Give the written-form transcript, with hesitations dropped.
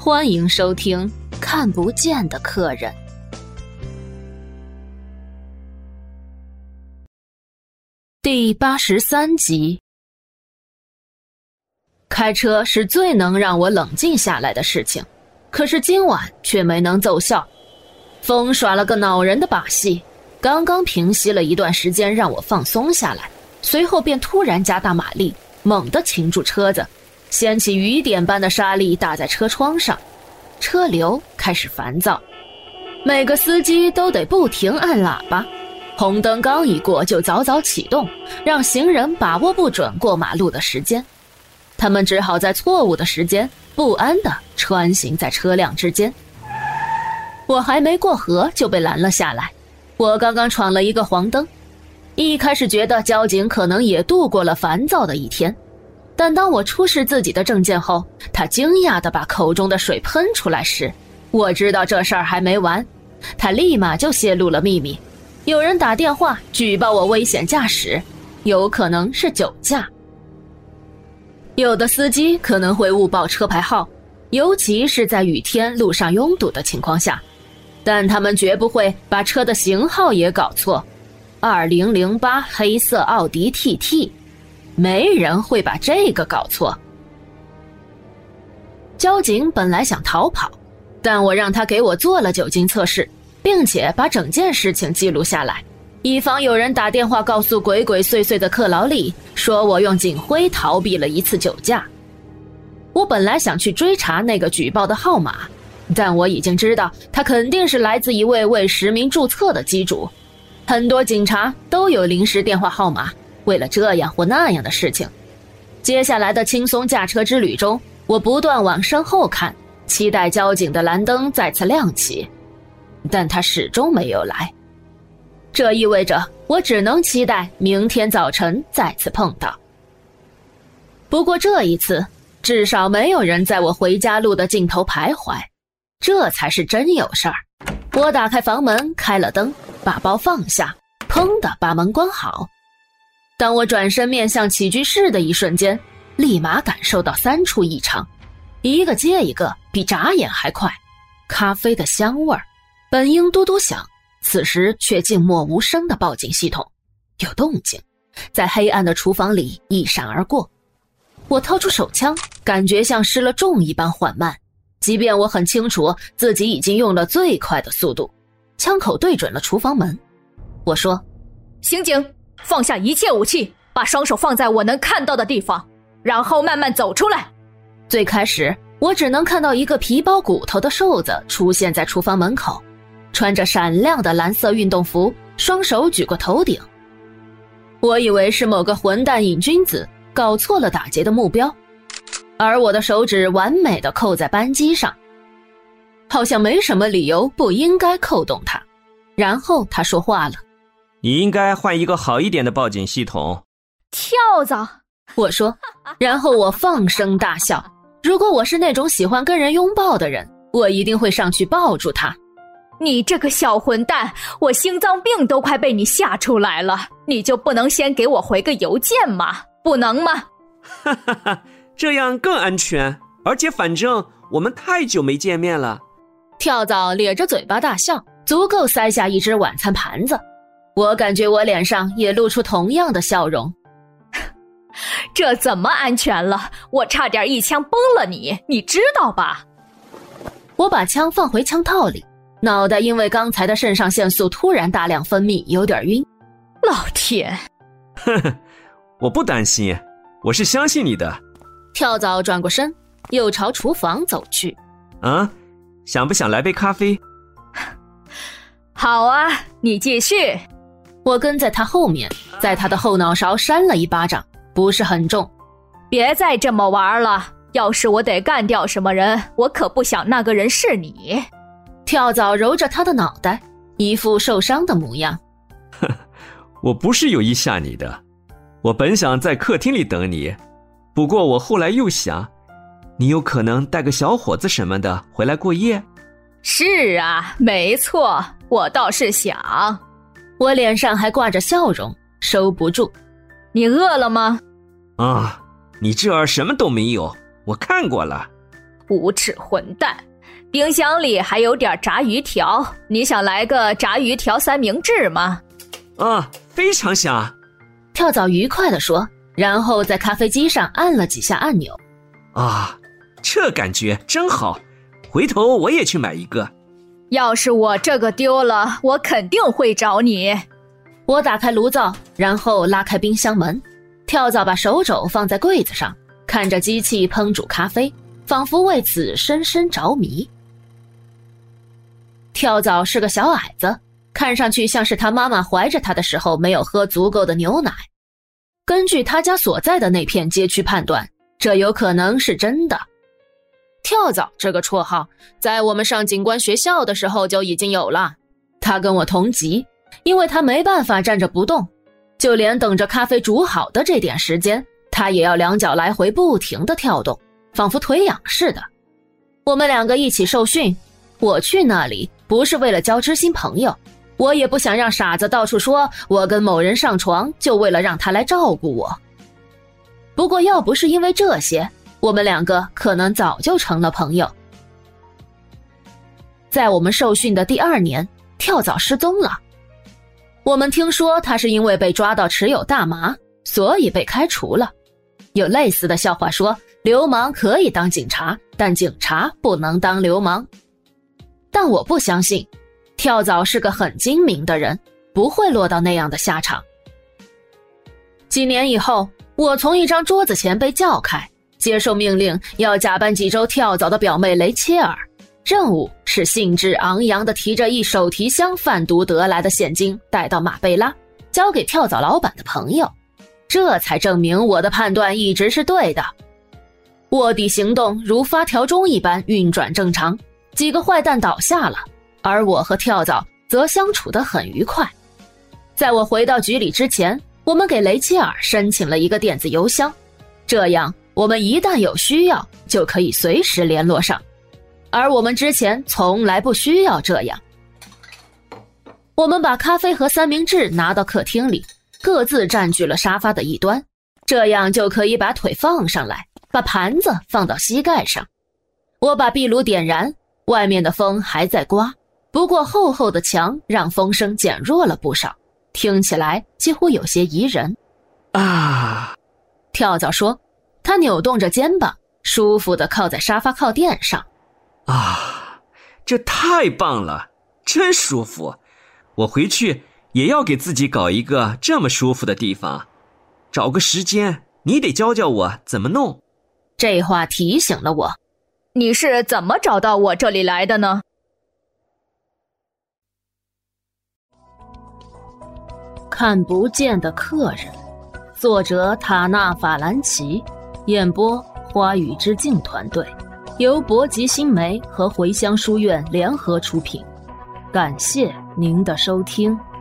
欢迎收听《看不见的客人》第83集。开车是最能让我冷静下来的事情，可是今晚却没能奏效。风耍了个恼人的把戏，刚刚平息了一段时间让我放松下来，随后便突然加大马力，猛地擒住车子，掀起雨点般的沙粒打在车窗上，车流开始烦躁。每个司机都得不停按喇叭，红灯刚一过就早早启动，让行人把握不准过马路的时间。他们只好在错误的时间不安地穿行在车辆之间。我还没过河就被拦了下来，我刚刚闯了一个黄灯。一开始觉得交警可能也度过了烦躁的一天，但当我出示自己的证件后，他惊讶地把口中的水喷出来时，我知道这事儿还没完。他立马就泄露了秘密，有人打电话举报我危险驾驶，有可能是酒驾。有的司机可能会误报车牌号，尤其是在雨天路上拥堵的情况下，但他们绝不会把车的型号也搞错。2008黑色奥迪 TT， 没人会把这个搞错。交警本来想逃跑，但我让他给我做了酒精测试，并且把整件事情记录下来，以防有人打电话告诉鬼鬼祟祟的克劳利，说我用警徽逃避了一次酒驾。我本来想去追查那个举报的号码，但我已经知道他肯定是来自一位未实名注册的机主。很多警察都有临时电话号码，为了这样或那样的事情。接下来的轻松驾车之旅中，我不断往身后看，期待交警的蓝灯再次亮起，但他始终没有来。这意味着我只能期待明天早晨再次碰到。不过这一次，至少没有人在我回家路的尽头徘徊，这才是真有事儿。我打开房门，开了灯，把包放下，砰地把门关好。当我转身面向起居室的一瞬间，立马感受到3处异常，一个接一个，比眨眼还快。咖啡的香味儿，本应嘟嘟响，此时却静默无声的报警系统有动静，在黑暗的厨房里一闪而过。我掏出手枪，感觉像失了重一般缓慢，即便我很清楚自己已经用了最快的速度。枪口对准了厨房门，我说： 刑警，放下一切武器，把双手放在我能看到的地方，然后慢慢走出来。 最开始我只能看到一个皮包骨头的瘦子出现在厨房门口，穿着闪亮的蓝色运动服，双手举过头顶。我以为是某个混蛋瘾君子搞错了打劫的目标，而我的手指完美地扣在扳机上，好像没什么理由不应该扣动它。然后他说话了： 你应该换一个好一点的报警系统。 跳蚤， 我说，然后我放声大笑。如果我是那种喜欢跟人拥抱的人，我一定会上去抱住他。 你这个小混蛋，我心脏病都快被你吓出来了，你就不能先给我回个邮件吗？不能吗？ 哈哈哈，这样更安全，而且反正我们太久没见面了。 跳蚤咧着嘴巴大笑，足够塞下一只晚餐盘子。我感觉我脸上也露出同样的笑容。 这怎么安全了？我差点一枪崩了你，你知道吧？ 我把枪放回枪套里，脑袋因为刚才的肾上腺素突然大量分泌，有点晕。 老天！ 呵呵，我不担心，我是相信你的。 跳蚤转过身，又朝厨房走去。 想不想来杯咖啡？ 好啊，你继续。 我跟在他后面，在他的后脑勺扇了一巴掌，不是很重。 别再这么玩了，要是我得干掉什么人，我可不想那个人是你。 跳蚤揉着他的脑袋，一副受伤的模样。 我不是有意吓你的，我本想在客厅里等你，不过我后来又想，你有可能带个小伙子什么的回来过夜。 是啊，没错，我倒是想。 我脸上还挂着笑容，收不住。 你饿了吗？ 你这儿什么都没有，我看过了。 无耻混蛋！冰箱里还有点炸鱼条，你想来个炸鱼条三明治吗？ 啊，非常想。 跳蚤愉快地说，然后在咖啡机上按了几下按钮。 啊，这感觉真好，回头我也去买一个。 要是我这个丢了，我肯定会找你。 我打开炉灶，然后拉开冰箱门。跳蚤把手肘放在柜子上，看着机器烹煮咖啡，仿佛为此深深着迷。跳蚤是个小矮子，看上去像是他妈妈怀着他的时候没有喝足够的牛奶。根据他家所在的那片街区判断，这有可能是真的。跳蚤这个绰号在我们上警官学校的时候就已经有了。他跟我同级，因为他没办法站着不动，就连等着咖啡煮好的这点时间，他也要两脚来回不停地跳动，仿佛腿痒似的。我们两个一起受训，我去那里不是为了交知心朋友，我也不想让傻子到处说我跟某人上床就为了让他来照顾我。不过要不是因为这些，我们两个可能早就成了朋友。在我们受训的第2年，跳蚤失踪了。我们听说他是因为被抓到持有大麻，所以被开除了。有类似的笑话说，流氓可以当警察，但警察不能当流氓。但我不相信，跳蚤是个很精明的人，不会落到那样的下场。几年以后，我从一张桌子前被叫开，接受命令要假扮济州跳蚤的表妹雷切尔，任务是兴致昂扬地提着一手提箱贩毒得来的现金带到马贝拉，交给跳蚤老板的朋友。这才证明我的判断一直是对的。卧底行动如发条钟一般运转正常，几个坏蛋倒下了，而我和跳蚤则相处得很愉快。在我回到局里之前，我们给雷切尔申请了一个电子邮箱，这样我们一旦有需要就可以随时联络上，而我们之前从来不需要这样。我们把咖啡和三明治拿到客厅里，各自占据了沙发的一端，这样就可以把腿放上来，把盘子放到膝盖上。我把壁炉点燃，外面的风还在刮，不过厚厚的墙让风声减弱了不少，听起来几乎有些宜人。 啊， 跳蚤说，他扭动着肩膀，舒服地靠在沙发靠垫上。 啊，这太棒了，真舒服。我回去也要给自己搞一个这么舒服的地方。找个时间，你得教教我怎么弄。 这话提醒了我。 你是怎么找到我这里来的呢？ 看不见的客人，作者塔纳法兰奇，演播花语之境团队，由博吉新媒和茴香书院联合出品。感谢您的收听。